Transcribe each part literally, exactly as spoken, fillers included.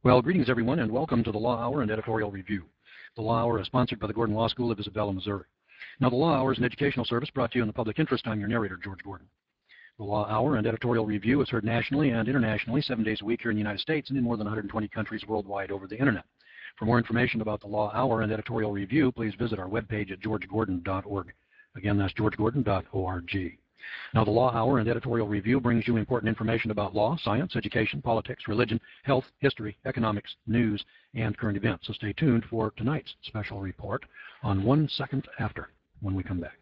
Well, greetings everyone, and welcome to the Law Hour and Editorial Review. The Law Hour is sponsored by the Gordon Law School of Isabella, Missouri. Now, the Law Hour is an educational service brought to you in the public interest. I'm your narrator, George Gordon. The Law Hour and Editorial Review is heard nationally and internationally seven days a week here in the United States and in more than one hundred twenty countries worldwide over the internet. For more information about the Law Hour and Editorial Review, please visit our webpage at george gordon dot org. Again, that's george gordon dot org. Now, the Law Hour and Editorial Review brings you important information about law, science, education, politics, religion, health, history, economics, news, and current events. So stay tuned for tonight's special report on One Second After when we come back.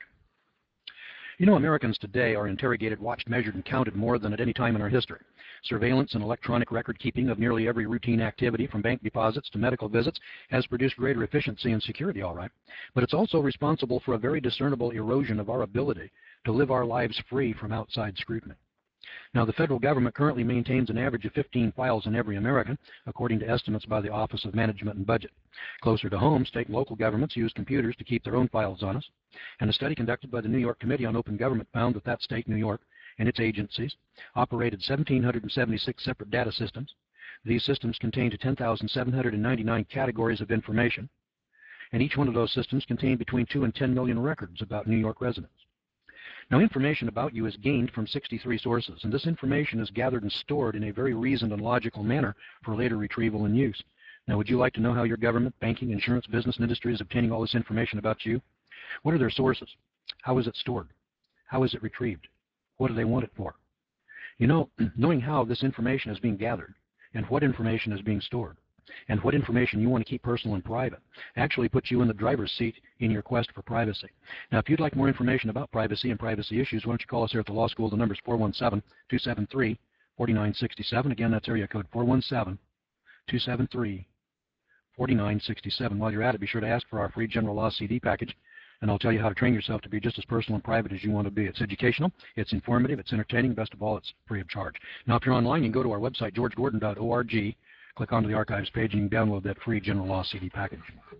You know, Americans today are interrogated, watched, measured, and counted more than at any time in our history. Surveillance and electronic record keeping of nearly every routine activity, from bank deposits to medical visits, has produced greater efficiency and security, all right. But it's also responsible for a very discernible erosion of our ability to live our lives free from outside scrutiny. Now, the federal government currently maintains an average of fifteen files on every American, according to estimates by the Office of Management and Budget. Closer to home, state and local governments use computers to keep their own files on us. And a study conducted by the New York Committee on Open Government found that that state, New York, and its agencies operated one thousand seven hundred seventy-six separate data systems. These systems contained ten thousand seven hundred ninety-nine categories of information, and each one of those systems contained between two and ten million records about New York residents. Now, information about you is gained from sixty-three sources, and this information is gathered and stored in a very reasoned and logical manner for later retrieval and use. Now, would you like to know how your government, banking, insurance, business, and industry is obtaining all this information about you? What are their sources? How is it stored? How is it retrieved? What do they want it for? You know, knowing how this information is being gathered and what information is being stored and what information you want to keep personal and private actually puts you in the driver's seat in your quest for privacy. Now, if you'd like more information about privacy and privacy issues, why don't you call us here at the law school. The number is four one seven, two seven three, four nine six seven. Again, that's area code four one seven, two seven three, four nine six seven. While you're at it, be sure to ask for our free general law C D package, and I'll tell you how to train yourself to be just as personal and private as you want to be. It's educational, it's informative, it's entertaining, best of all, it's free of charge. Now, if you're online, you can go to our website, george gordon dot org, click onto the archives page, and you can download that free general law C D package.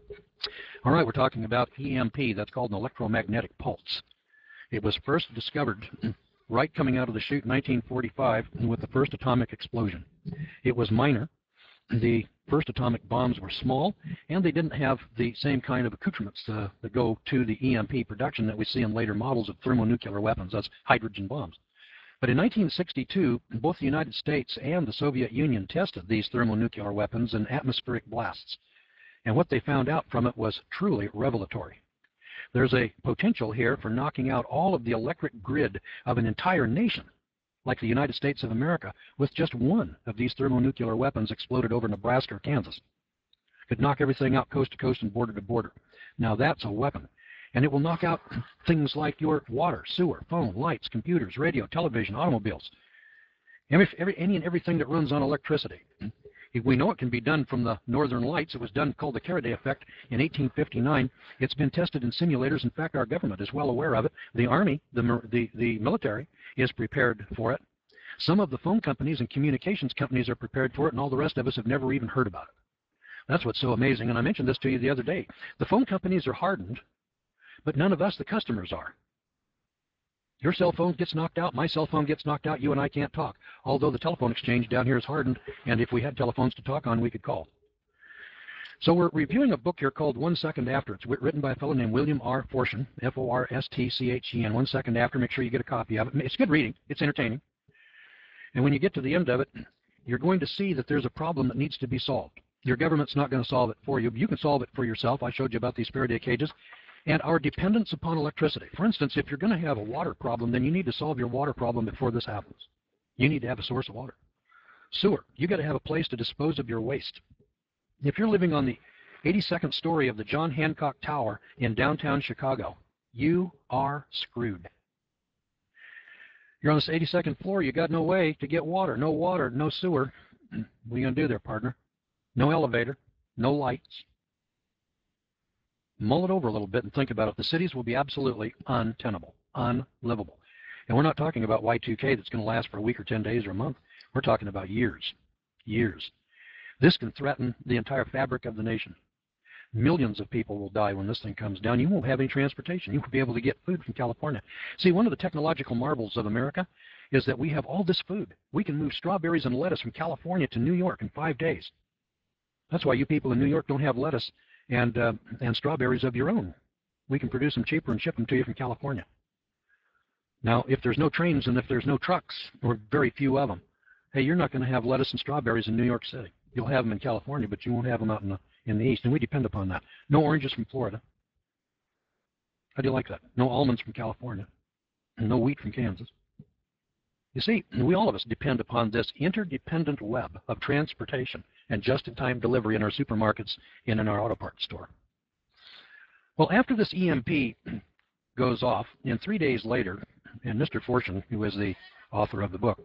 All right, we're talking about E M P. That's called an electromagnetic pulse. It was first discovered right coming out of the chute in nineteen forty-five with the first atomic explosion. It was minor. The first atomic bombs were small, and they didn't have the same kind of accoutrements uh, that go to the E M P production that we see in later models of thermonuclear weapons. That's hydrogen bombs. But in nineteen sixty-two, both the United States and the Soviet Union tested these thermonuclear weapons in atmospheric blasts. And what they found out from it was truly revelatory. There's a potential here for knocking out all of the electric grid of an entire nation, like the United States of America, with just one of these thermonuclear weapons exploded over Nebraska or Kansas. Could knock everything out coast to coast and border to border. Now that's a weapon. And it will knock out things like your water, sewer, phone, lights, computers, radio, television, automobiles, every, every, any and everything that runs on electricity. We know it can be done from the northern lights. It was done, called the Faraday effect, in eighteen fifty-nine. It's been tested in simulators. In fact, our government is well aware of it. The Army, the, the, the military, is prepared for it. Some of the phone companies and communications companies are prepared for it, and all the rest of us have never even heard about it. That's what's so amazing, and I mentioned this to you the other day. The phone companies are hardened, but none of us, the customers, are. Your cell phone gets knocked out, my cell phone gets knocked out, you and I can't talk. Although the telephone exchange down here is hardened, and if we had telephones to talk on, we could call. So we're reviewing a book here called One Second After. It's written by a fellow named William R. Forstchen, F O R S T C H E N, One Second After. Make sure you get a copy of it. It's good reading. It's entertaining. And when you get to the end of it, you're going to see that there's a problem that needs to be solved. Your government's not going to solve it for you. You can solve it for yourself. I showed you about these Faraday cages. And our dependence upon electricity. For instance, if you're going to have a water problem, then you need to solve your water problem before this happens. You need to have a source of water. Sewer, you got to have a place to dispose of your waste. If you're living on the eighty-second story of the John Hancock Tower in downtown Chicago, you are screwed. You're on this eighty-second floor, you got no way to get water. No water, no sewer. What are you going to do there, partner? No elevator, no lights. Mull it over a little bit and think about it. The cities will be absolutely untenable, unlivable. And we're not talking about Y two K that's going to last for a week or ten days or a month. We're talking about years, years. This can threaten the entire fabric of the nation. Millions of people will die when this thing comes down. You won't have any transportation. You won't be able to get food from California. See, one of the technological marvels of America is that we have all this food. We can move strawberries and lettuce from California to New York in five days. That's why you people in New York don't have lettuce and, uh, and strawberries of your own. We can produce them cheaper and ship them to you from California. Now, if there's no trains and if there's no trucks, or very few of them, hey, you're not going to have lettuce and strawberries in New York City. You'll have them in California, but you won't have them out in the, in the east, and we depend upon that. No oranges from Florida. How do you like that? No almonds from California. And no wheat from Kansas. You see, we all of us depend upon this interdependent web of transportation and just-in-time delivery in our supermarkets and in our auto parts store. Well, after this E M P goes off, and three days later, and Mister Fortune, who is the author of the book,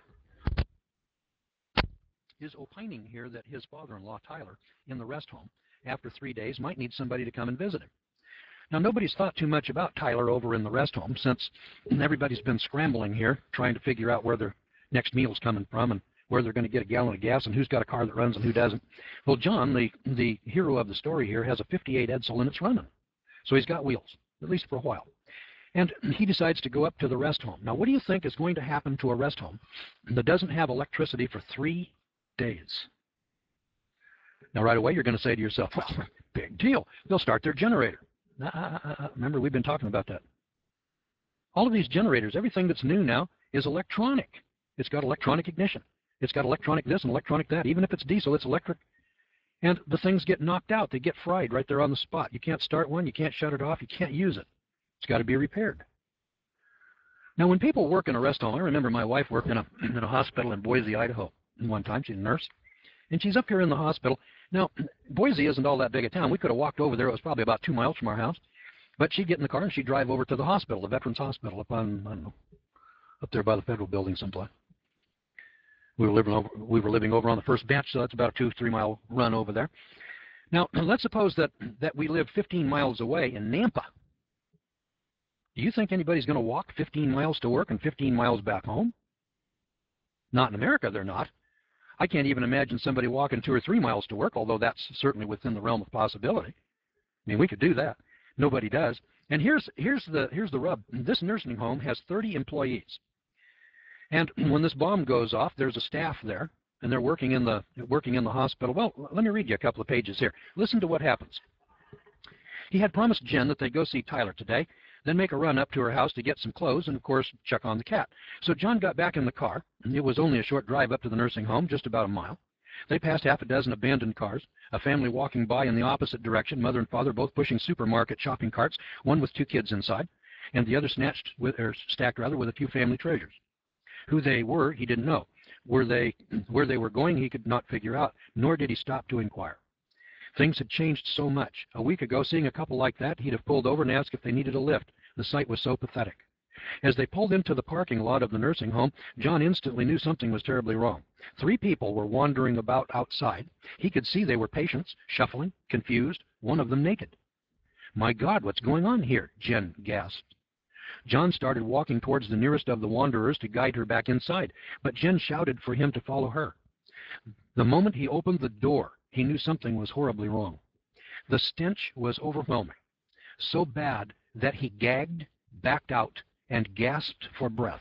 is opining here that his father-in-law, Tyler, in the rest home, after three days, might need somebody to come and visit him. Now, nobody's thought too much about Tyler over in the rest home since everybody's been scrambling here, trying to figure out where their next meal's coming from and where they're going to get a gallon of gas and who's got a car that runs and who doesn't. Well, John, the, the hero of the story here, has a fifty-eight Edsel and it's running. So he's got wheels, at least for a while. And he decides to go up to the rest home. Now, what do you think is going to happen to a rest home that doesn't have electricity for three days? Now, right away, you're going to say to yourself, well, big deal. They'll start their generator. Uh, uh, uh, remember, we've been talking about that. All of these generators, everything that's new now is electronic. It's got electronic ignition. It's got electronic this and electronic that. Even if it's diesel, it's electric. And the things get knocked out. They get fried right there on the spot. You can't start one. You can't shut it off. You can't use it. It's got to be repaired. Now, when people work in a rest home, I remember my wife worked in a, in a hospital in Boise, Idaho. And one time, she's a nurse. And she's up here in the hospital. Now, Boise isn't all that big a town. We could have walked over there. It was probably about two miles from our house. But she'd get in the car and she'd drive over to the hospital, the Veterans Hospital, up on, I don't know, up there by the federal building someplace. We were living over, we were living over on the first bench, so that's about a two, three mile run over there. Now, let's suppose that, that we live fifteen miles away in Nampa. Do you think anybody's going to walk fifteen miles to work and fifteen miles back home? Not in America, they're not. I can't even imagine somebody walking two or three miles to work, although that's certainly within the realm of possibility. I mean, we could do that. Nobody does. And here's, here's, the, here's the rub. This nursing home has thirty employees. And when this bomb goes off, there's a staff there, and they're working in the, working in the hospital. Well, let me read you a couple of pages here. Listen to what happens. He had promised Jen that they'd go see Tyler today, then make a run up to her house to get some clothes and, of course, check on the cat. So John got back in the car. It was only a short drive up to the nursing home, just about a mile. They passed half a dozen abandoned cars, a family walking by in the opposite direction, mother and father both pushing supermarket shopping carts, one with two kids inside, and the other snatched with, or stacked rather, with a few family treasures. Who they were, he didn't know. Were they, where they were going, he could not figure out, nor did he stop to inquire. Things had changed so much. A week ago, seeing a couple like that, he'd have pulled over and asked if they needed a lift. The sight was so pathetic. As they pulled into the parking lot of the nursing home, John instantly knew something was terribly wrong. Three people were wandering about outside. He could see they were patients, shuffling, confused, one of them naked. My God, what's going on here? Jen gasped. John started walking towards the nearest of the wanderers to guide her back inside, but Jen shouted for him to follow her. The moment he opened the door, he knew something was horribly wrong. The stench was overwhelming, so bad that he gagged, backed out, and gasped for breath.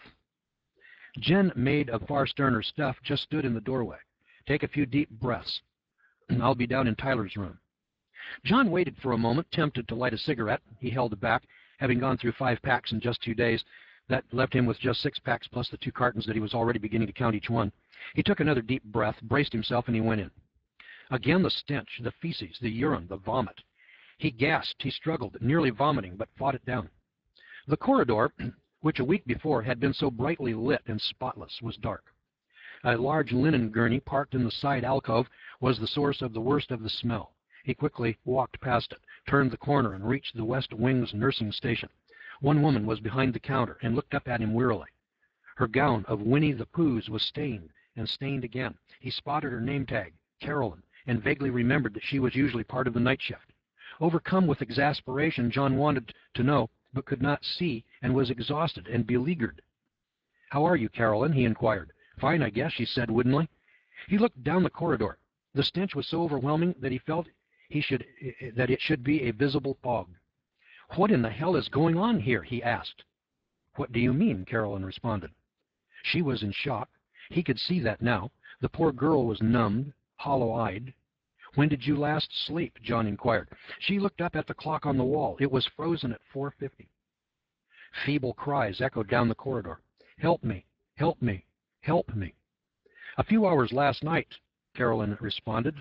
Jen, maid of far sterner stuff, just stood in the doorway. Take a few deep breaths, and I'll be down in Tyler's room. John waited for a moment, tempted to light a cigarette. He held it back, having gone through five packs in just two days. That left him with just six packs plus the two cartons that he was already beginning to count each one. He took another deep breath, braced himself, and he went in. Again the stench, the feces, the urine, the vomit. He gasped, he struggled, nearly vomiting, but fought it down. The corridor, which a week before had been so brightly lit and spotless, was dark. A large linen gurney parked in the side alcove was the source of the worst of the smell. He quickly walked past it, turned the corner, and reached the West Wing's nursing station. One woman was behind the counter and looked up at him wearily. Her gown of Winnie the Pooh's was stained and stained again. He spotted her name tag, Carolyn, and vaguely remembered that she was usually part of the night shift. Overcome with exasperation, John wanted to know, but could not see, and was exhausted and beleaguered. "How are you, Carolyn?" he inquired. "Fine, I guess," she said woodenly. He looked down the corridor. The stench was so overwhelming that he felt he should, that it should be a visible fog. "What in the hell is going on here?" he asked. "What do you mean?" Carolyn responded. She was in shock. He could see that now. The poor girl was numbed, hollow-eyed. "When did you last sleep?" John inquired. She looked up at the clock on the wall. It was frozen at four fifty. Feeble cries echoed down the corridor. "Help me! Help me! Help me!" "A few hours last night," Carolyn responded.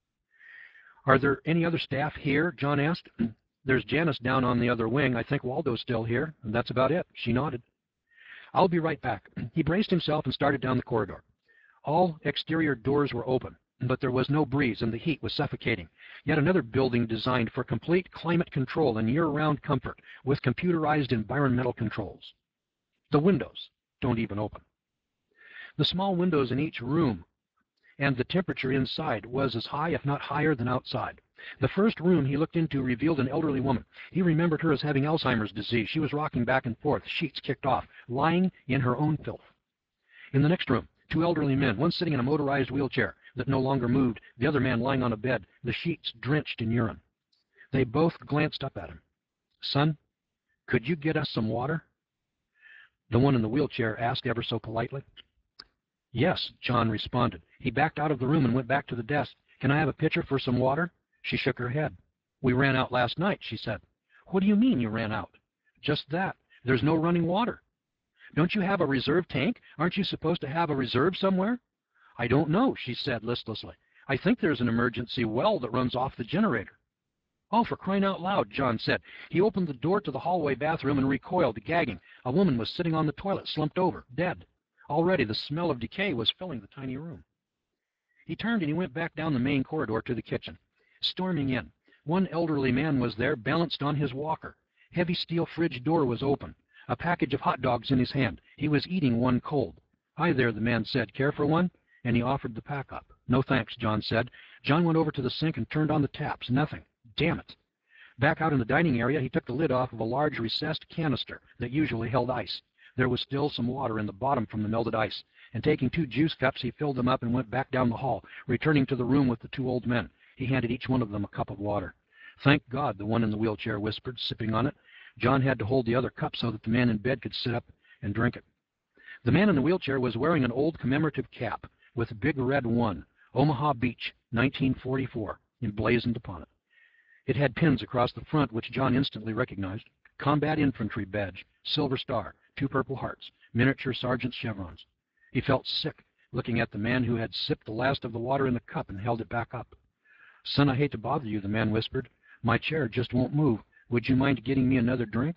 "Are there any other staff here?" John asked. "There's Janice down on the other wing. I think Waldo's still here, and that's about it." She nodded. "I'll be right back." He braced himself and started down the corridor. All exterior doors were open, but there was no breeze and the heat was suffocating. Yet another building designed for complete climate control and year-round comfort with computerized environmental controls. The windows don't even open. The small windows in each room and the temperature inside was as high, if not higher, than outside. The first room he looked into revealed an elderly woman. He remembered her as having Alzheimer's disease. She was rocking back and forth, sheets kicked off, lying in her own filth. In the next room, two elderly men, one sitting in a motorized wheelchair that no longer moved, the other man lying on a bed, the sheets drenched in urine. They both glanced up at him. "Son, could you get us some water?" The one in the wheelchair asked ever so politely. "Yes," John responded. He backed out of the room and went back to the desk. "Can I have a pitcher for some water?" She shook her head. "We ran out last night," she said. "What do you mean you ran out?" "Just that. There's no running water." "Don't you have a reserve tank? Aren't you supposed to have a reserve somewhere?" "I don't know," she said listlessly. "I think there's an emergency well that runs off the generator." "Oh, for crying out loud," John said. He opened the door to the hallway bathroom and recoiled, gagging. A woman was sitting on the toilet, slumped over, dead. Already the smell of decay was filling the tiny room. He turned and he went back down the main corridor to the kitchen. Storming in, one elderly man was there, balanced on his walker. Heavy steel fridge door was open. A package of hot dogs in his hand. He was eating one cold. "Hi there," the man said. "Care for one?" And he offered the pack up. "No thanks," John said. John went over to the sink and turned on the taps. Nothing. Damn it. Back out in the dining area, he took the lid off of a large recessed canister that usually held ice. There was still some water in the bottom from the melted ice, and taking two juice cups, he filled them up and went back down the hall, returning to the room with the two old men. He handed each one of them a cup of water. "Thank God," the one in the wheelchair whispered, sipping on it. John had to hold the other cup so that the man in bed could sit up and drink it. The man in the wheelchair was wearing an old commemorative cap with a big red one, Omaha Beach, nineteen forty-four, emblazoned upon it. It had pins across the front which John instantly recognized. Combat Infantry badge, Silver Star, two Purple Hearts, miniature sergeant's chevrons. He felt sick, looking at the man who had sipped the last of the water in the cup and held it back up. "Son, I hate to bother you," the man whispered. "My chair just won't move. Would you mind getting me another drink?"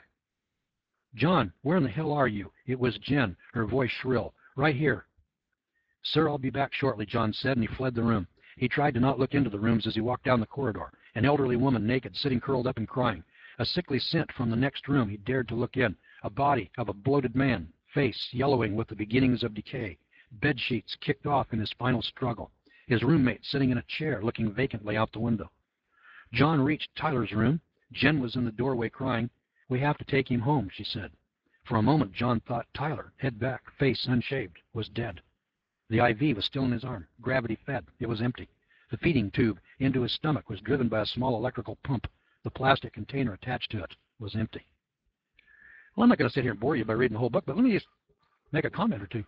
"John, where in the hell are you?" It was Jen, her voice shrill. "Right here." "Sir, I'll be back shortly," John said, and he fled the room. He tried to not look into the rooms as he walked down the corridor. An elderly woman, naked, sitting curled up and crying. A sickly scent from the next room. He dared to look in. A body of a bloated man, face yellowing with the beginnings of decay. Bed sheets kicked off in his final struggle. His roommate sitting in a chair, looking vacantly out the window. John reached Tyler's room. Jen was in the doorway crying. "We have to take him home," she said. For a moment, John thought Tyler, head back, face unshaved, was dead. The I V was still in his arm, gravity fed. It was empty. The feeding tube into his stomach was driven by a small electrical pump. The plastic container attached to it was empty. Well, I'm not going to sit here and bore you by reading the whole book, but let me just make a comment or two.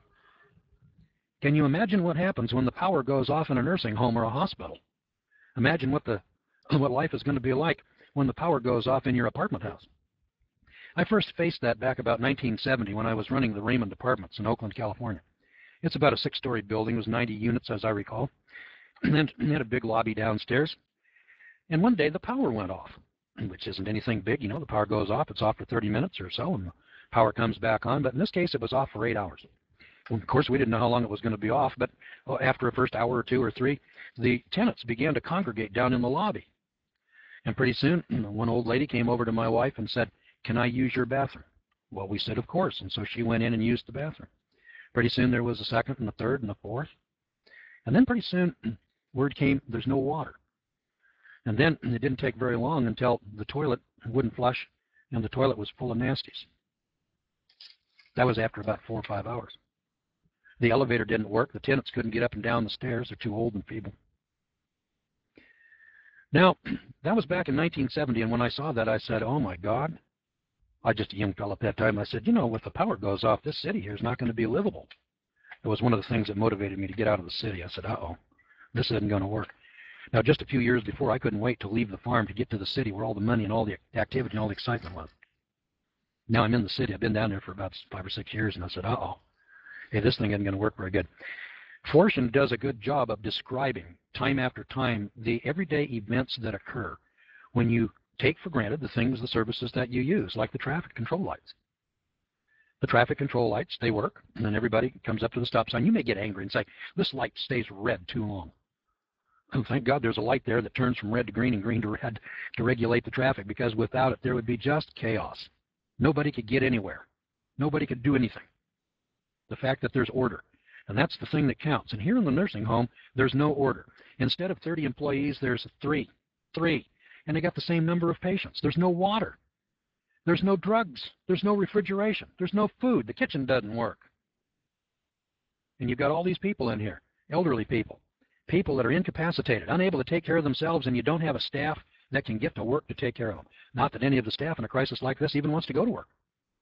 Can you imagine what happens when the power goes off in a nursing home or a hospital? Imagine what the what life is going to be like when the power goes off in your apartment house. I first faced that back about nineteen seventy when I was running the Raymond Apartments in Oakland, California. It's about a six-story building. It was ninety units, as I recall. And then it had a big lobby downstairs. And one day the power went off, which isn't anything big. You know, the power goes off. It's off for thirty minutes or so, and the power comes back on. But in this case, it was off for eight hours. Well, of course, we didn't know how long it was going to be off, but after a first hour or two or three, the tenants began to congregate down in the lobby. And pretty soon, one old lady came over to my wife and said, "Can I use your bathroom?" Well, we said, of course, and so she went in and used the bathroom. Pretty soon there was a second and a third and a fourth. And then pretty soon, word came, there's no water. And then it didn't take very long until the toilet wouldn't flush, and the toilet was full of nasties. That was after about four or five hours. The elevator didn't work. The tenants couldn't get up and down the stairs. They're too old and feeble. Now, that was back in nineteen seventy, and when I saw that, I said, oh, my God. I was just a young fellow at that time. I said, you know, if the power goes off, this city here is not going to be livable. It was one of the things that motivated me to get out of the city. I said, uh-oh, this isn't going to work. Now, just a few years before, I couldn't wait to leave the farm to get to the city where all the money and all the activity and all the excitement was. Now I'm in the city. I've been down there for about five or six years, and I said, uh-oh, hey, this thing isn't going to work very good. Fortune does a good job of describing time after time the everyday events that occur when you take for granted the things, the services that you use, like the traffic control lights. The traffic control lights, they work, and then everybody comes up to the stop sign. You may get angry and say, this light stays red too long. And thank God there's a light there that turns from red to green and green to red to regulate the traffic, because without it there would be just chaos. Nobody could get anywhere. Nobody could do anything. The fact that there's order. And that's the thing that counts. And here in the nursing home, there's no order. Instead of thirty employees, there's three. Three. And they got the same number of patients. There's no water. There's no drugs. There's no refrigeration. There's no food. The kitchen doesn't work. And you've got all these people in here, elderly people, people that are incapacitated, unable to take care of themselves, and you don't have a staff that can get to work to take care of them. Not that any of the staff in a crisis like this even wants to go to work.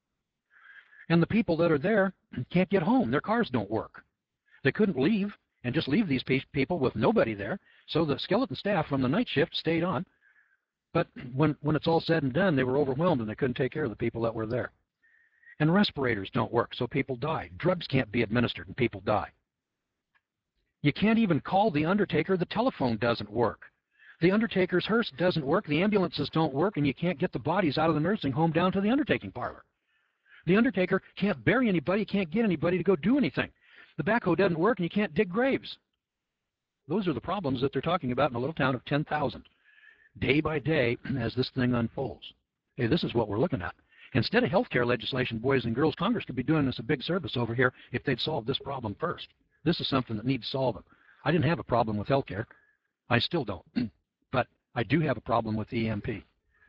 And the people that are there can't get home. Their cars don't work. They couldn't leave and just leave these people with nobody there, so the skeleton staff from the night shift stayed on. But when, when it's all said and done, they were overwhelmed and they couldn't take care of the people that were there. And respirators don't work, so people die. Drugs can't be administered and people die. You can't even call the undertaker. The telephone doesn't work. The undertaker's hearse doesn't work. The ambulances don't work, and you can't get the bodies out of the nursing home down to the undertaking parlor. The undertaker can't bury anybody, can't get anybody to go do anything. The backhoe doesn't work, and you can't dig graves. Those are the problems that they're talking about in a little town of ten thousand, day by day as this thing unfolds. Hey, this is what we're looking at. Instead of health care legislation, boys and girls, Congress could be doing us a big service over here if they'd solve this problem first. This is something that needs solving. I didn't have a problem with health care. I still don't. But I do have a problem with E M P.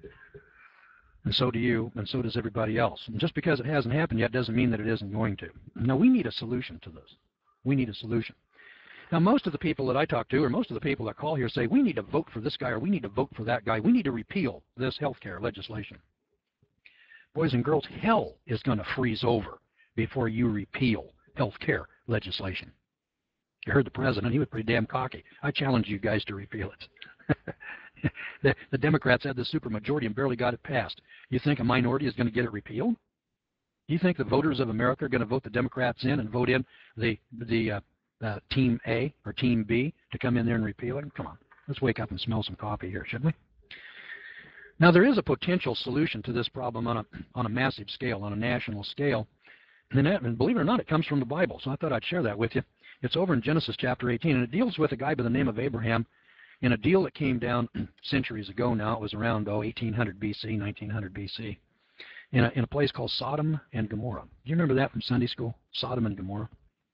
And so do you, and so does everybody else. And just because it hasn't happened yet doesn't mean that it isn't going to. Now, we need a solution to this. We need a solution. Now, most of the people that I talk to, or most of the people that call here, say, we need to vote for this guy, or we need to vote for that guy. We need to repeal this health care legislation. Boys and girls, hell is going to freeze over before you repeal health care legislation. You heard the president. He was pretty damn cocky. I challenge you guys to repeal it. the, the Democrats had the supermajority and barely got it passed. You think a minority is going to get it repealed? Do you think the voters of America are going to vote the Democrats in and vote in the, the uh, uh, Team A or Team B to come in there and repeal it? Come on. Let's wake up and smell some coffee here, shouldn't we? Now, there is a potential solution to this problem on a, on a massive scale, on a national scale. And, that, and believe it or not, it comes from the Bible, so I thought I'd share that with you. It's over in Genesis chapter eighteen, and it deals with a guy by the name of Abraham in a deal that came down centuries ago now. It was around, oh, eighteen hundred B C, nineteen hundred B C, in a, in a place called Sodom and Gomorrah. Do you remember that from Sunday school? Sodom and Gomorrah.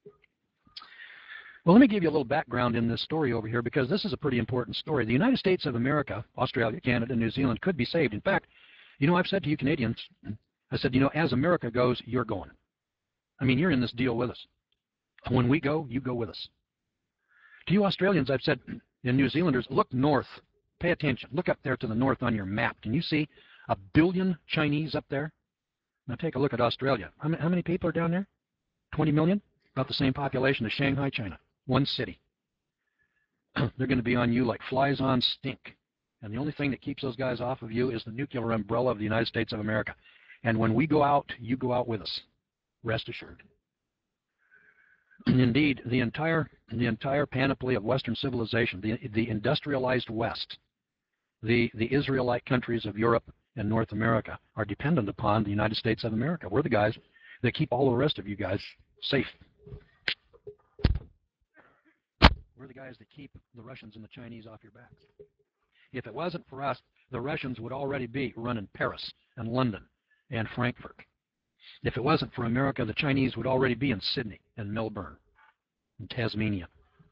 Well, let me give you a little background in this story over here, because this is a pretty important story. The United States of America, Australia, Canada, New Zealand could be saved. In fact, you know, I've said to you Canadians, I said, you know, as America goes, you're going. I mean, you're in this deal with us. When we go, you go with us. To you Australians, I've said, and New Zealanders, look north. Pay attention. Look up there to the north on your map. Can you see a billion Chinese up there? Now take a look at Australia. How many, how many people are down there? twenty million? About the same population as Shanghai, China. One city. They're going to be on you like flies on stink. And the only thing that keeps those guys off of you is the nuclear umbrella of the United States of America. And when we go out, you go out with us. Rest assured. Indeed, the entire, the entire panoply of Western civilization, the, the industrialized West, the, the Israelite countries of Europe and North America are dependent upon the United States of America. We're the guys that keep all the rest of you guys safe. We're the guys that keep the Russians and the Chinese off your backs. If it wasn't for us, the Russians would already be running Paris and London and Frankfurt. If it wasn't for America, the Chinese would already be in Sydney and Melbourne and Tasmania.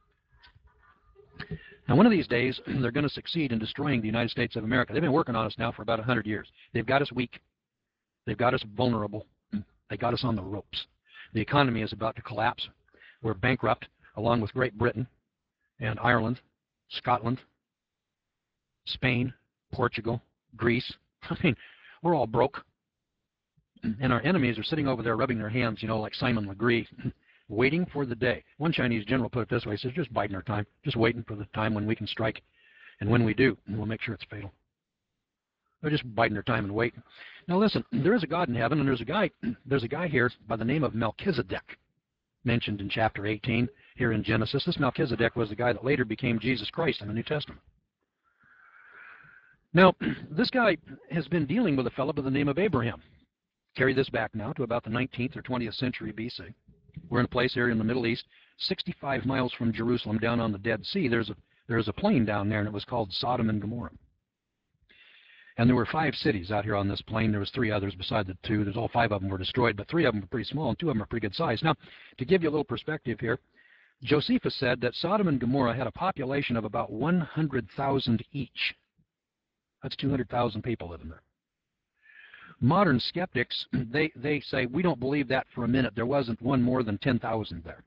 Now, one of these days, they're going to succeed in destroying the United States of America. They've been working on us now for about one hundred years. They've got us weak. They've got us vulnerable. They got us on the ropes. The economy is about to collapse. We're bankrupt, along with Great Britain and Ireland, Scotland, Spain, Portugal, Greece. I mean, we're all broke. And our enemies are sitting over there rubbing their hands, you know, like Simon Legree, waiting for the day. One Chinese general put it this way, he says, just biding our time, just waiting for the time when we can strike And when we do, we'll make sure it's fatal. They're just biding their time and waiting. Now listen, there is a God in heaven, and there's a guy, there's a guy here by the name of Melchizedek, mentioned in chapter eighteen here in Genesis. This Melchizedek was the guy that later became Jesus Christ in the New Testament. Now, this guy has been dealing with a fellow by the name of Abraham. Carry this back now to about the nineteenth or twentieth century B C. We're in a place here in the Middle East, sixty-five miles from Jerusalem, down on the Dead Sea. There's a, there's a plain down there, and it was called Sodom and Gomorrah. And there were five cities out here on this plain. There was three others beside the two. There's all five of them were destroyed, but three of them were pretty small, and two of them are pretty good size. Now, to give you a little perspective here, Josephus said that Sodom and Gomorrah had a population of about one hundred thousand each. That's two hundred thousand people living there. Modern skeptics, they, they say, we don't believe that for a minute. There wasn't one more than ten thousand there.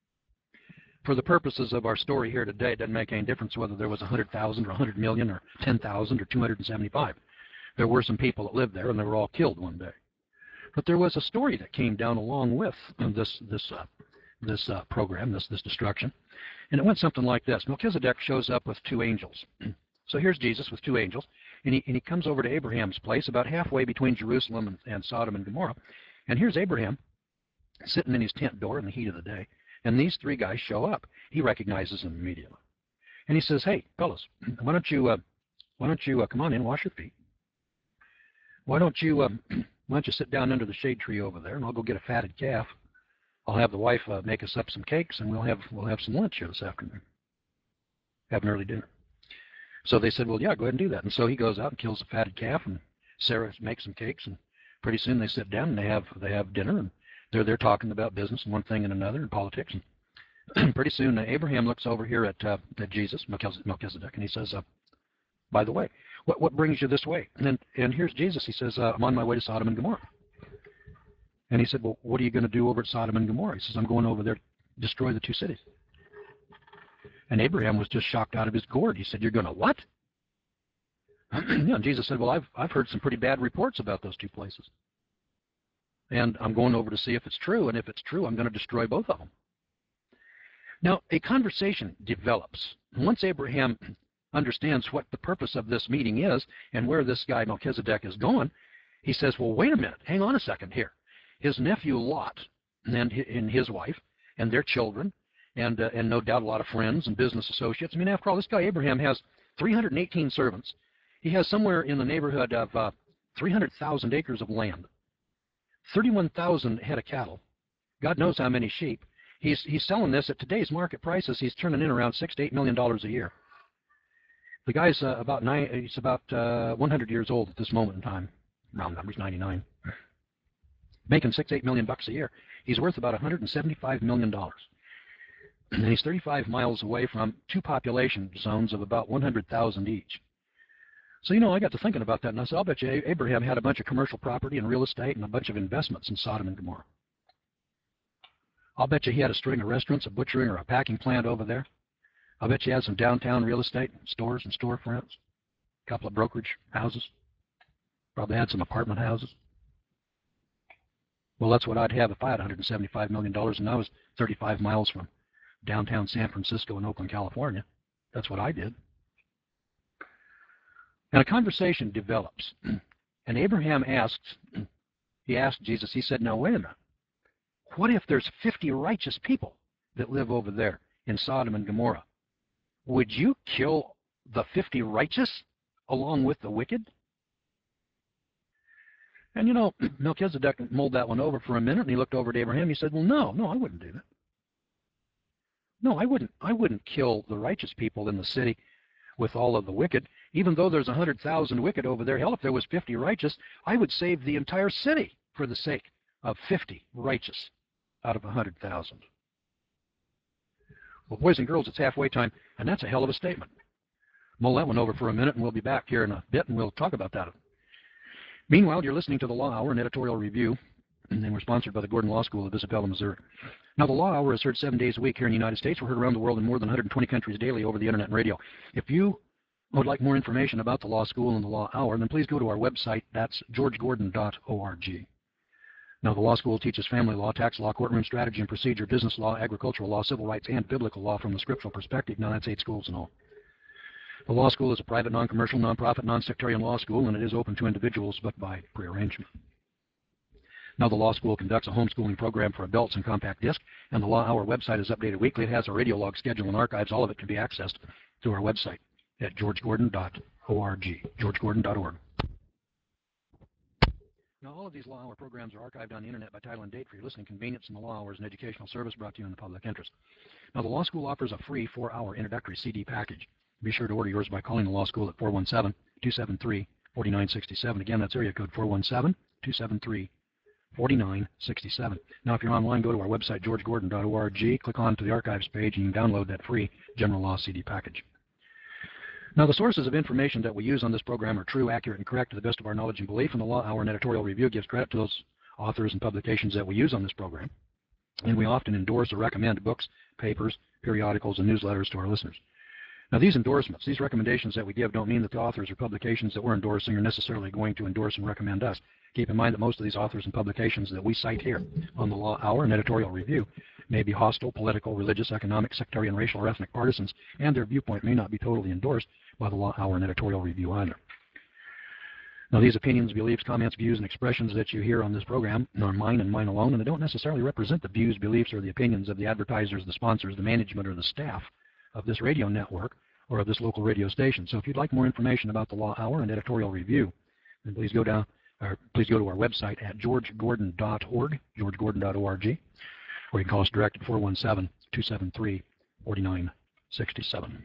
For the purposes of our story here today, it doesn't make any difference whether there was one hundred thousand or one hundred million or ten thousand or two hundred seventy-five. There were some people that lived there, and they were all killed one day. But there was a story that came down along with this, this, uh, this uh, program, this, this destruction, and it went something like this. Melchizedek shows up with two angels. So here's Jesus with two angels, and he, and he comes over to Abraham's place about halfway between Jerusalem and, and Sodom and Gomorrah. And here's Abraham sitting in his tent door in the heat of the day, and these three guys show up. He recognizes them immediately. And he says, hey, fellas, why don't you, uh, why don't you uh, come on in, wash your feet. Why don't you, uh, why don't you sit down under the shade tree over there, and I'll go get a fatted calf. I'll have the wife uh, make us up some cakes, and we'll have, we'll have some lunch here this afternoon. Have an early dinner. So they said, well, yeah, go ahead and do that. And so he goes out and kills a fatted calf, and Sarah makes some cakes, and pretty soon they sit down and they have they have dinner, and they're they're talking about business and one thing and another and politics. And pretty soon uh, Abraham looks over here at, uh, at Jesus, Melchizedek, and he says, uh, by the way, what what brings you this way? And then and here's Jesus. He says, uh, I'm on my way to Sodom and Gomorrah. And he said, well, what are you going to do over at Sodom and Gomorrah? He says, I'm going over there to destroy the two cities. And Abraham was just shocked out of his gourd. He said, you're going to what? Yeah, and Jesus said, well, I've, I've heard some pretty bad reports about those two places. And I'm going over to see if it's true. And if it's true, I'm going to destroy both of them. Now, a conversation develops. Once Abraham understands what the purpose of this meeting is and where this guy Melchizedek is going, he says, well, wait a minute. Hang on a second here. His nephew Lot and his wife and their children, And, uh, and no doubt a lot of friends and business associates. I mean, after all, this guy Abraham has three hundred eighteen servants. He has somewhere in the neighborhood of uh, three hundred thousand acres of land, thirty-one thousand head of cattle, God knows how many sheep. He's, he's selling this at today's market prices. He's turning in around six to eight million dollars a year. The guy's uh, about nine, he's about uh, one hundred years old at this moment in time. Round numbers, ninety-nine. Making six, eight million bucks a year. He's worth about one hundred seventy-five million dollars. And he's thirty-five miles away from two population zones of about one hundred thousand each. So, you know, I got to thinking about that, and I said, I'll bet you Abraham had a bunch of commercial property and real estate and a bunch of investments in Sodom and Gomorrah. I'll bet you he had a string of restaurants, a butchering, or a packing plant over there. I'll bet you had some downtown real estate, stores and storefronts, a couple of brokerage houses. Probably had some apartment houses. Well, that's what I'd have if I had one hundred seventy-five million dollars and I was thirty-five miles from downtown San Francisco and Oakland, California. That's what I did. And a conversation develops. And Abraham asks, he asked Jesus, he said, now wait a minute. What if there's fifty righteous people that live over there in Sodom and Gomorrah? Would you kill the fifty righteous along with the wicked? And you know, Melchizedek mulled that one over for a minute, and he looked over at Abraham. He said, well, no, no, I wouldn't do that. No, I wouldn't. I wouldn't kill the righteous people in the city with all of the wicked. Even though there's one hundred thousand wicked over there, hell, if there was fifty righteous, I would save the entire city for the sake of fifty righteous out of one hundred thousand. Well, boys and girls, it's halfway time, and that's a hell of a statement. Mull that one over for a minute, and we'll be back here in a bit, and we'll talk about that. Meanwhile, you're listening to the Law Hour, an editorial review, and we're sponsored by the Gordon Law School of Isabella, Missouri. Now, the Law Hour is heard seven days a week here in the United States. We're heard around the world in more than one hundred twenty countries daily over the internet and radio. If you would like more information about the Law School and the Law Hour, then please go to our website. That's george gordon dot org. Now, the Law School teaches family law, tax law, courtroom strategy and procedure, business law, agricultural law, civil rights, and biblical law from the scriptural perspective. Now, that's eight schools in all. The law school is a private, non-commercial, non-profit, non-sectarian law school, and it is open to individuals, but by prearrangement. Now, the law school conducts a homeschooling program for adults in compact disc, and the Law Hour website is updated weekly. It has a radio log schedule and archives. All of it can be accessed through our website at george gordon dot org, george gordon dot org. Now, all of these Law Hour programs are archived on the internet by title and date for your listening convenience, and the Law Hour is an educational service brought to you in the public interest. Now, the law school offers a free four-hour introductory C D package. Be sure to order yours by calling the law school at four one seven, two seven three, four nine six seven. Again, that's area code four one seven, two seven three, four nine six seven. Now, if you're online, go to our website, george gordon dot org, click on to the archives page, and you can download that free general law C D package. Now, the sources of information that we use on this program are true, accurate, and correct to the best of our knowledge and belief, and the Law Hour and Editorial Review gives credit to those authors and publications that we use on this program. And we often endorse or recommend books, papers, periodicals, and newsletters to our listeners. Now, these endorsements, these recommendations that we give don't mean that the authors or publications that we're endorsing are necessarily going to endorse and recommend us. Keep in mind that most of these authors and publications that we cite here on the Law Hour and Editorial Review may be hostile, political, religious, economic, sectarian, racial, or ethnic partisans, and their viewpoint may not be totally endorsed by the Law Hour and Editorial Review either. Now, these opinions, beliefs, comments, views, and expressions that you hear on this program are mine and mine alone, and they don't necessarily represent the views, beliefs, or the opinions of the advertisers, the sponsors, the management, or the staff of this radio network or of this local radio station. So if you'd like more information about the Law Hour and Editorial Review, then please go down, or please go to our website at george gordon dot org, george gordon dot org, or you can call us direct at four one seven, two seven three, four nine six seven.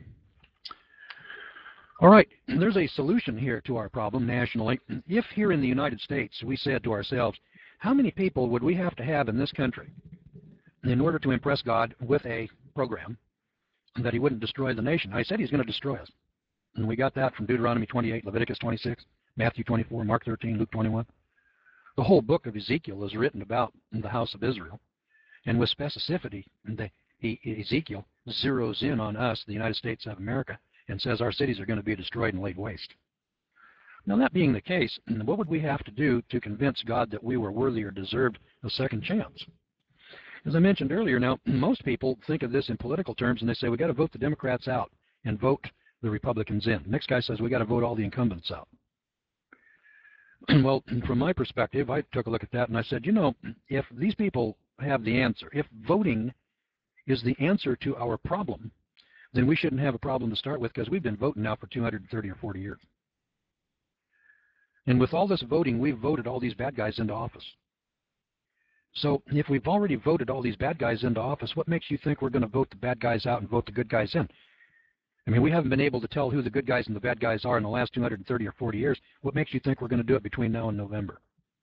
All right, there's a solution here to our problem nationally. If here in the United States we said to ourselves, how many people would we have to have in this country in order to impress God with a program that he wouldn't destroy the nation? I said he's going to destroy us. And we got that from Deuteronomy twenty-eight, Leviticus twenty-six, Matthew twenty-four, Mark thirteen, Luke twenty-one. The whole book of Ezekiel is written about the house of Israel. And with specificity, the, he, Ezekiel zeroes in on us, the United States of America, and says our cities are going to be destroyed and laid waste. Now, that being the case, what would we have to do to convince God that we were worthy or deserved a second chance? As I mentioned earlier, now, most people think of this in political terms, and they say, we got to vote the Democrats out and vote the Republicans in. The next guy says, we got to vote all the incumbents out. Well, from my perspective, I took a look at that, and I said, you know, if these people have the answer, if voting is the answer to our problem, then we shouldn't have a problem to start with, because we've been voting now for two hundred thirty or forty years. And with all this voting, we've voted all these bad guys into office. So if we've already voted all these bad guys into office, what makes you think we're going to vote the bad guys out and vote the good guys in? I mean, we haven't been able to tell who the good guys and the bad guys are in the last two hundred thirty or forty years. What makes you think we're going to do it between now and November?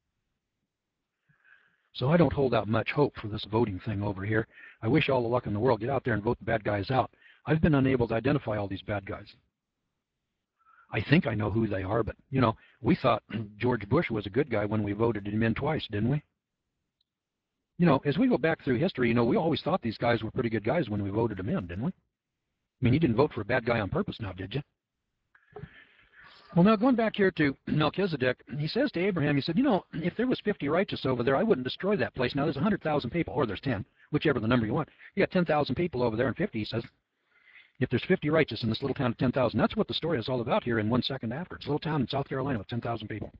So I don't hold out much hope for this voting thing over here. I wish all the luck in the world. Get out there and vote the bad guys out. I've been unable to identify all these bad guys. I think I know who they are, but, you know, we thought George Bush was a good guy when we voted him in twice, didn't we? You know, as we go back through history, you know, we always thought these guys were pretty good guys when we voted them in, didn't we? I mean, you didn't vote for a bad guy on purpose now, did you? Well, now, going back here to Melchizedek, he says to Abraham, he said, you know, if there was fifty righteous over there, I wouldn't destroy that place. Now, there's one hundred thousand people, or there's ten, whichever the number you want. You got ten thousand people over there, and fifty, he says. If there's fifty righteous in this little town of ten thousand, that's what the story is all about here in one second after. It's a little town in South Carolina with ten thousand people.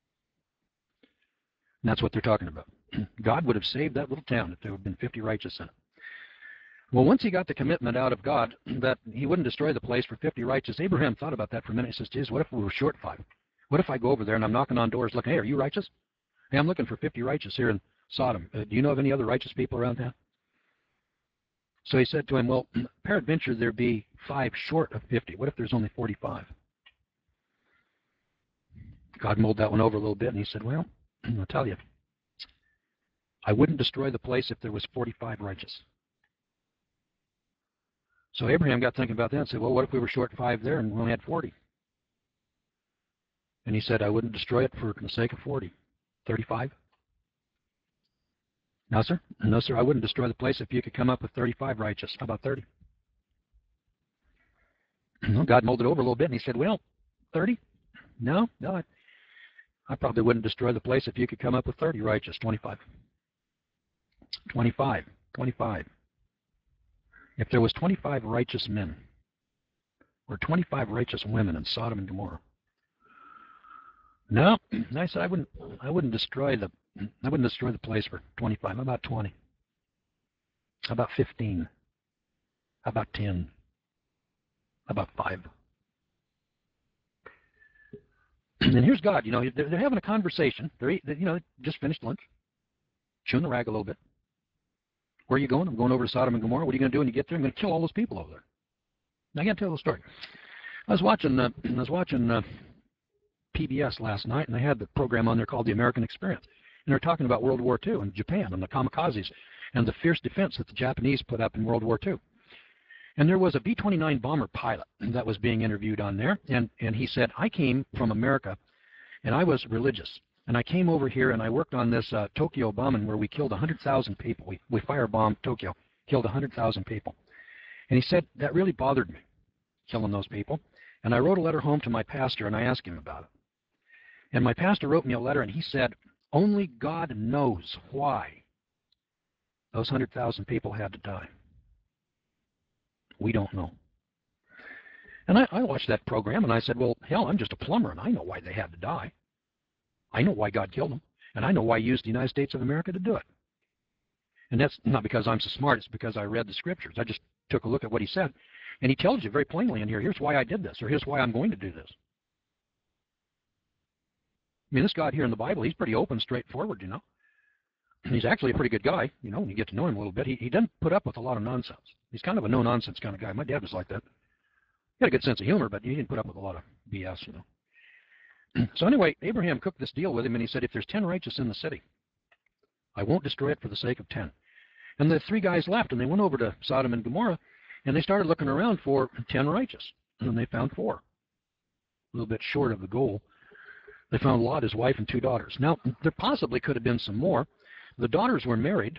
And that's what they're talking about. God would have saved that little town if there had been fifty righteous in it. Well, once he got the commitment out of God that he wouldn't destroy the place for fifty righteous, Abraham thought about that for a minute. He says, geez, what if we were short five? What if I go over there and I'm knocking on doors looking, hey, are you righteous? Hey, I'm looking for fifty righteous here in Sodom. Uh, do you know of any other righteous people around town? So he said to him, well, peradventure there be five short of fifty. What if there's only forty-five? God mulled that one over a little bit, and he said, well, I'll tell you, I wouldn't destroy the place if there was forty-five righteous. So Abraham got thinking about that and said, well, what if we were short five there and we only had forty? And he said, I wouldn't destroy it for the sake of forty. thirty-five? No, sir. No, sir, I wouldn't destroy the place if you could come up with thirty-five righteous. How about thirty? Well, God mulled it over a little bit, and he said, well, thirty? No, no, I, I probably wouldn't destroy the place if you could come up with thirty righteous. twenty-five. twenty-five. twenty-five. If there was twenty-five righteous men, were twenty-five righteous women in Sodom and Gomorrah. No, I said I wouldn't. I wouldn't destroy the. I wouldn't destroy the place for twenty-five. How about twenty? How about fifteen? How about ten? How about five? And here's God. You know, they're, they're having a conversation. They're, you know, just finished lunch, chewing the rag a little bit. Where are you going? I'm going over to Sodom and Gomorrah. What are you going to do when you get there? I'm going to kill all those people over there. Now, I got to tell the story. I was watching. Uh, I was watching uh, P B S last night, and they had the program on there called The American Experience, and they're talking about World War Two and Japan and the kamikazes and the fierce defense that the Japanese put up in World War Two. And there was a B twenty-nine bomber pilot that was being interviewed on there, and, and he said, I came from America, and I was religious, and I came over here, and I worked on this uh, Tokyo bombing where we killed one hundred thousand people. We, we firebombed Tokyo, killed one hundred thousand people. And he said, that really bothered me, killing those people. And I wrote a letter home to my pastor, and I asked him about it. And my pastor wrote me a letter, and he said, only God knows why those one hundred thousand people had to die. We don't know. And I, I watched that program, and I said, well, hell, I'm just a plumber, and I know why they had to die. I know why God killed them, and I know why He used the United States of America to do it. And that's not because I'm so smart. It's because I read the Scriptures. I just took a look at what He said, and He tells you very plainly in here, here's why I did this, or here's why I'm going to do this. I mean, this God here in the Bible, He's pretty open, straightforward, you know. He's actually a pretty good guy, you know, when you get to know him a little bit. He, he doesn't put up with a lot of nonsense. He's kind of a no-nonsense kind of guy. My dad was like that. He had a good sense of humor, but he didn't put up with a lot of B S, you know. So anyway, Abraham cooked this deal with him, and he said, if there's ten righteous in the city, I won't destroy it for the sake of ten. And the three guys left, and they went over to Sodom and Gomorrah, and they started looking around for ten righteous, and they found four. A little bit short of the goal. They found Lot, his wife, and two daughters. Now, there possibly could have been some more. The daughters were married,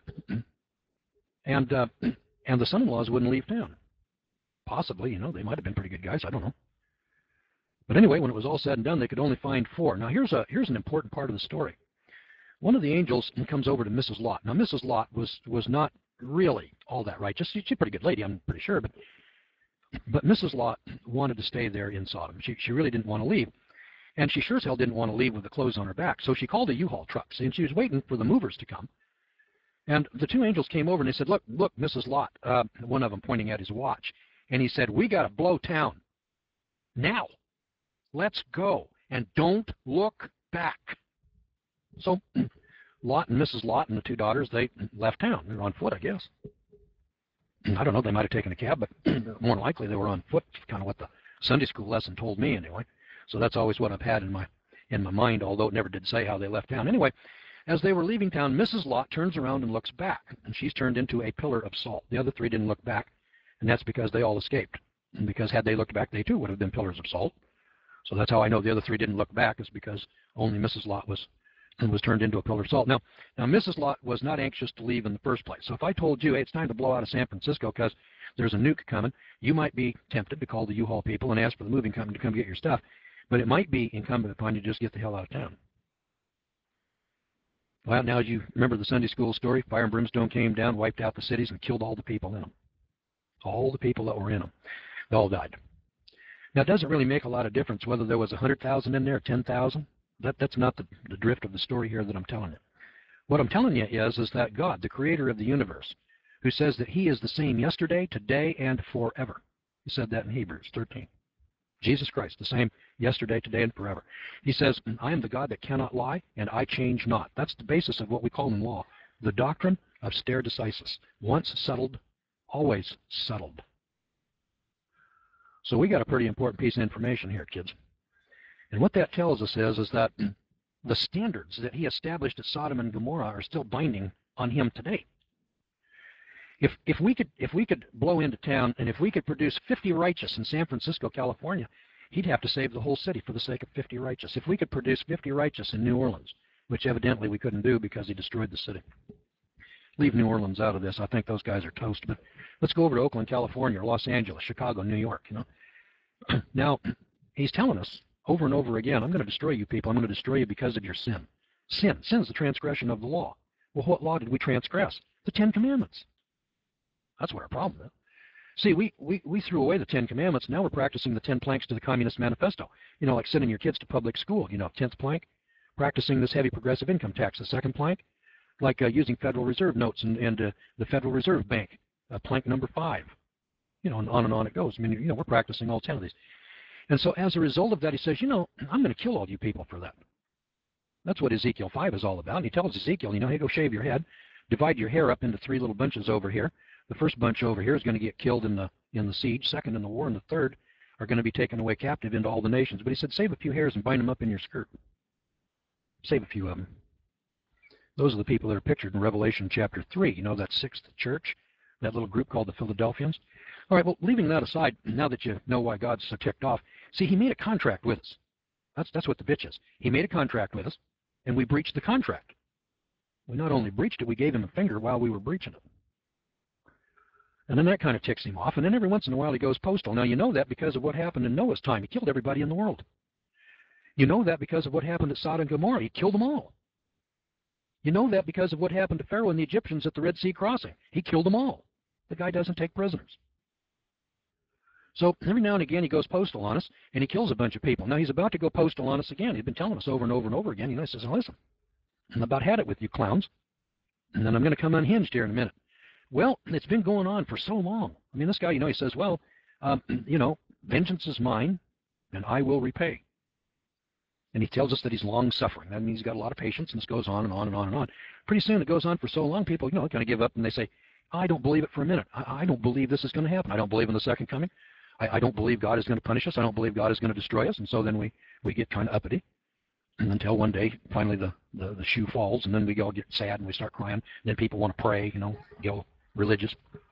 and uh, and the son-in-laws wouldn't leave town. Possibly, you know, they might have been pretty good guys. I don't know. But anyway, when it was all said and done, they could only find four. Now, here's a here's an important part of the story. One of the angels comes over to Missus Lot. Now, Missus Lot was was not really all that righteous. She's a pretty good lady, I'm pretty sure, but but Missus Lot wanted to stay there in Sodom. She she really didn't want to leave. And she sure as hell didn't want to leave with the clothes on her back. So she called a U-Haul truck, and she was waiting for the movers to come. And the two angels came over, and they said, look, look, Missus Lot, uh, one of them pointing at his watch. And he said, we got to blow town. Now, let's go. And don't look back. So Lot and Missus Lot and the two daughters, they left town. They were on foot, I guess. I don't know, they might have taken a cab, but more than likely they were on foot, kind of what the Sunday school lesson told me anyway. So that's always what I've had in my in my mind, although it never did say how they left town. Anyway, as they were leaving town, Missus Lot turns around and looks back, and she's turned into a pillar of salt. The other three didn't look back, and that's because they all escaped. And because had they looked back, they too would have been pillars of salt. So that's how I know the other three didn't look back, is because only Missus Lot was was turned into a pillar of salt. Now, now Missus Lot was not anxious to leave in the first place. So if I told you, hey, it's time to blow out of San Francisco because there's a nuke coming, you might be tempted to call the U-Haul people and ask for the moving company to come get your stuff. But it might be incumbent upon you to just get the hell out of town. Well, now you remember the Sunday school story. Fire and brimstone came down, wiped out the cities, and killed all the people in them. All the people that were in them. They all died. Now, it doesn't really make a lot of difference whether there was one hundred thousand in there or ten thousand. That, that's not the, the drift of the story here that I'm telling you. What I'm telling you is, is that God, the creator of the universe, who says that He is the same yesterday, today, and forever. He said that in Hebrews thirteen. Jesus Christ, the same yesterday, today, and forever. He says, I am the God that cannot lie, and I change not. That's the basis of what we call in law, the doctrine of stare decisis. Once settled, always settled. So we got a pretty important piece of information here, kids. And what that tells us is, is that the standards that He established at Sodom and Gomorrah are still binding on Him today. If, if, we could, if we could blow into town, and if we could produce fifty righteous in San Francisco, California, He'd have to save the whole city for the sake of fifty righteous. If we could produce fifty righteous in New Orleans, which evidently we couldn't do because He destroyed the city. Leave New Orleans out of this. I think those guys are toast. But let's go over to Oakland, California, or Los Angeles, Chicago, New York. You know, now He's telling us over and over again, I'm going to destroy you people. I'm going to destroy you because of your sin. Sin. Sin is the transgression of the law. Well, what law did we transgress? The Ten Commandments. That's what our problem is. See, we, we, we threw away the Ten Commandments. Now we're practicing the Ten Planks to the Communist Manifesto. You know, like sending your kids to public school. You know, tenth plank, practicing this heavy progressive income tax. The second plank, like uh, using Federal Reserve notes and, and uh, the Federal Reserve Bank, uh, plank number five. You know, and on and on it goes. I mean, you know, we're practicing all ten of these. And so as a result of that, he says, you know, I'm going to kill all you people for that. That's what Ezekiel five is all about. And he tells Ezekiel, you know, hey, go shave your head, divide your hair up into three little bunches over here. The first bunch over here is going to get killed in the in the siege, second in the war, and the third are going to be taken away captive into all the nations. But he said, save a few hairs and bind them up in your skirt. Save a few of them. Those are the people that are pictured in Revelation chapter three. You know, that sixth church, that little group called the Philadelphians. All right, well, leaving that aside, now that you know why God's so ticked off, see, he made a contract with us. That's, that's what the bitch is. He made a contract with us, and we breached the contract. We not only breached it, we gave him a finger while we were breaching it. And then that kind of ticks him off, and then every once in a while he goes postal. Now, you know that because of what happened in Noah's time. He killed everybody in the world. You know that because of what happened at Sodom and Gomorrah. He killed them all. You know that because of what happened to Pharaoh and the Egyptians at the Red Sea crossing. He killed them all. The guy doesn't take prisoners. So every now and again he goes postal on us, and he kills a bunch of people. Now he's about to go postal on us again. He's been telling us over and over and over again. You know, he says, listen, I'm about had it with you clowns, and then I'm going to come unhinged here in a minute. Well, it's been going on for so long. I mean, this guy, you know, he says, well, um, you know, vengeance is mine, and I will repay. And he tells us that he's long-suffering. That means he's got a lot of patience, and this goes on and on and on and on. Pretty soon it goes on for so long, people, you know, kind of give up, and they say, I don't believe it for a minute. I, I don't believe this is going to happen. I don't believe in the second coming. I, I don't believe God is going to punish us. I don't believe God is going to destroy us. And so then we, we get kind of uppity until one day, finally, the, the, the shoe falls, and then we all get sad and we start crying. And then people want to pray, you know, go religious.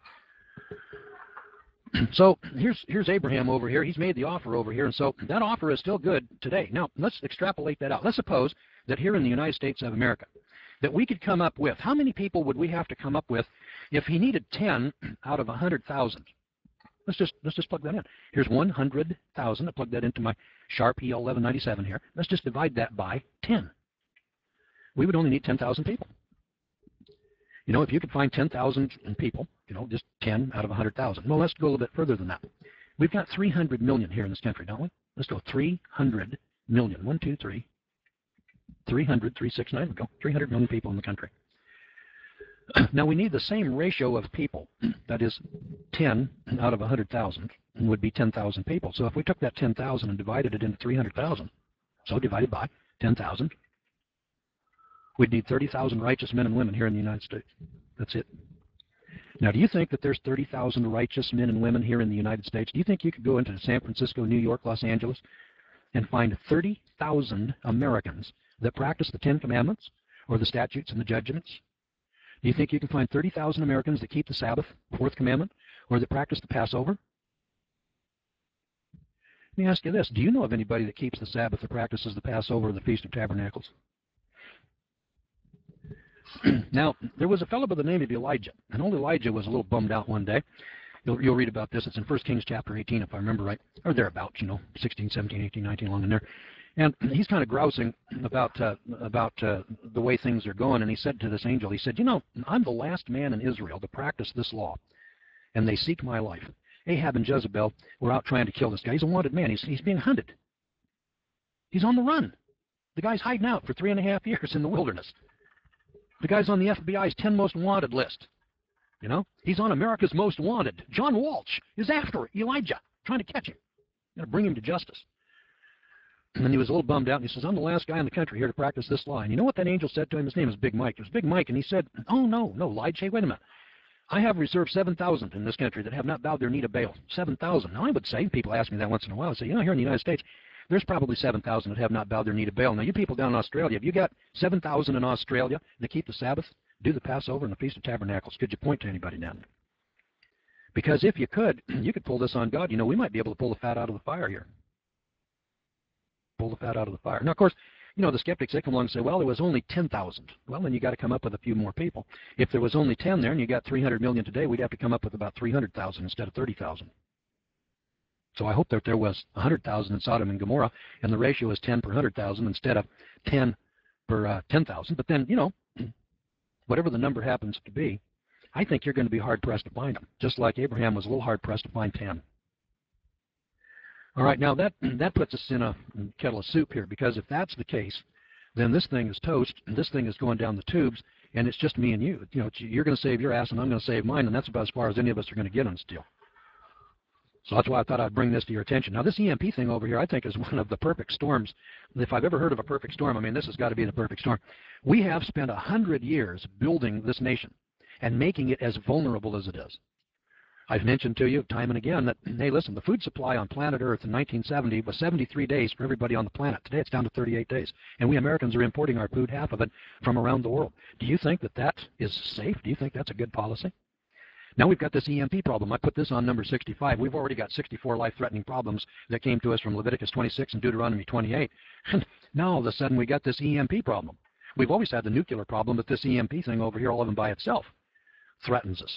So here's, here's Abraham over here. He's made the offer over here, and so that offer is still good today. Now, let's extrapolate that out. Let's suppose that here in the United States of America, that we could come up with, how many people would we have to come up with if he needed ten out of one hundred thousand? Let's just, let's just plug that in. Here's one hundred thousand. I plug that into my Sharp E L eleven ninety-seven here. Let's just divide that by ten. We would only need ten thousand people. You know, if you could find ten thousand people, you know, just ten out of one hundred thousand. Well, let's go a little bit further than that. We've got three hundred million here in this country, don't we? Let's go three hundred million. One, two, three. three hundred, three, six, nine, we go. three hundred million people in the country. Now, we need the same ratio of people, that is ten out of one hundred thousand, would be ten thousand people. So if we took that ten thousand and divided it into three hundred thousand, so divided by ten thousand, we'd need thirty thousand righteous men and women here in the United States. That's it. Now, do you think that there's thirty thousand righteous men and women here in the United States? Do you think you could go into San Francisco, New York, Los Angeles, and find thirty thousand Americans that practice the Ten Commandments or the statutes and the judgments? Do you think you can find thirty thousand Americans that keep the Sabbath, fourth commandment, or that practice the Passover? Let me ask you this. Do you know of anybody that keeps the Sabbath or practices the Passover or the Feast of Tabernacles? Now, there was a fellow by the name of Elijah, and old Elijah was a little bummed out one day. You'll, you'll read about this. It's in First Kings chapter eighteen, if I remember right, or thereabouts, you know, sixteen, seventeen, eighteen, nineteen, along in there. And he's kind of grousing about uh, about uh, the way things are going, and he said to this angel, he said, you know, I'm the last man in Israel to practice this law, and they seek my life. Ahab and Jezebel were out trying to kill this guy. He's a wanted man. He's, he's being hunted. He's on the run. The guy's hiding out for three and a half years in the wilderness. The guy's on the F B I's ten most wanted list. You know, he's on America's most wanted. John Walsh is after Elijah, trying to catch him. Going to bring him to justice. And then he was a little bummed out, and he says, I'm the last guy in the country here to practice this law. And you know what that angel said to him? His name is Big Mike. It was Big Mike, and he said, oh, no, no, Elijah, wait a minute. I have reserved seven thousand in this country that have not bowed their knee to Baal. seven thousand. Now, I would say, people ask me that once in a while, I say, you know, here in the United States, there's probably seven thousand that have not bowed their knee to Baal. Now, you people down in Australia, have you got seven thousand in Australia that keep the Sabbath, do the Passover, and the Feast of Tabernacles? Could you point to anybody down there? Because if you could, you could pull this on God. You know, we might be able to pull the fat out of the fire here. Pull the fat out of the fire. Now, of course, you know, the skeptics, they come along and say, well, there was only ten thousand. Well, then you got to come up with a few more people. If there was only ten there and you got three hundred million today, we'd have to come up with about three hundred thousand instead of thirty thousand. So I hope that there was one hundred thousand in Sodom and Gomorrah, and the ratio is ten per one hundred thousand instead of ten per uh, ten thousand. But then, you know, whatever the number happens to be, I think you're going to be hard-pressed to find them, just like Abraham was a little hard-pressed to find ten. All right, now that, that puts us in a kettle of soup here, because if that's the case, then this thing is toast, and this thing is going down the tubes, and it's just me and you. You know, you're going to save your ass, and I'm going to save mine, and that's about as far as any of us are going to get on this deal. So that's why I thought I'd bring this to your attention. Now, this E M P thing over here, I think, is one of the perfect storms. If I've ever heard of a perfect storm, I mean, this has got to be the perfect storm. We have spent a hundred years building this nation and making it as vulnerable as it is. I've mentioned to you time and again that, hey, listen, the food supply on planet Earth in nineteen seventy was seventy-three days for everybody on the planet. Today it's down to thirty-eight days. And we Americans are importing our food, half of it, from around the world. Do you think that that is safe? Do you think that's a good policy? Now we've got this E M P problem. I put this on number sixty-five. We've already got sixty-four life-threatening problems that came to us from Leviticus twenty-six and Deuteronomy twenty-eight. And now all of a sudden we got this E M P problem. We've always had the nuclear problem, but this E M P thing over here, all of them by itself, threatens us.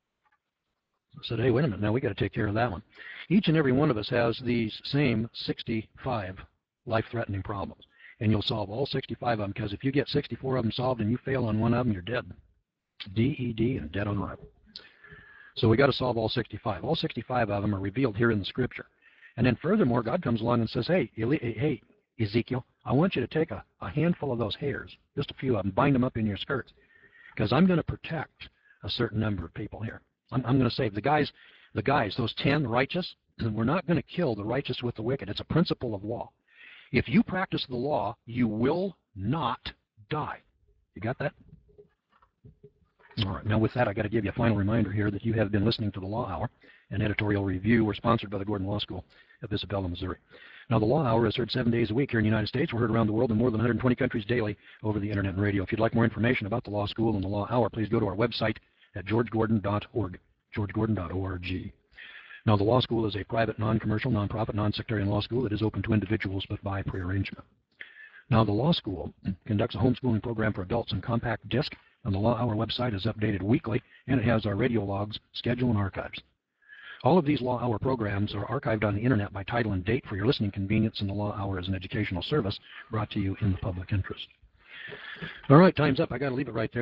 I said, hey, wait a minute, now we got to take care of that one. Each and every one of us has these same sixty-five life-threatening problems, and you'll solve all sixty-five of them, because if you get sixty-four of them solved and you fail on one of them, you're dead. D E D and dead on arrival. So we got to solve all sixty-five. All sixty-five of them are revealed here in the Scripture. And then furthermore, God comes along and says, hey, hey, Ezekiel, I want you to take a, a handful of those hairs, just a few of them, bind them up in your skirts, because I'm going to protect a certain number of people here. I'm, I'm going to save the guys, the guys, those ten righteous, we're not going to kill the righteous with the wicked. It's a principle of law. If you practice the law, you will not die. You got that? All right, now with that, I got to give you a final reminder here that you have been listening to the Law Hour, an editorial review. We're sponsored by the Gordon Law School of Isabella, Missouri. Now, the Law Hour is heard seven days a week here in the United States. We're heard around the world in more than one hundred twenty countries daily over the internet and radio. If you'd like more information about the Law School and the Law Hour, please go to our website at george gordon dot org, george gordon dot org. Now, the Law School is a private, non-commercial, non-profit, non-sectarian law school that is open to individuals but by prearrangement. Now, the Law School conducts a homeschooling program for adults in compact disc, and the Law Hour website is updated weekly, and it has our radio logs, schedule, and archives. All of these Law Hour programs are archived on the internet by title and date for your listening convenience, and the Law Hour is an educational service brought to you in the public interest. All right, time's up. I got to leave it right there.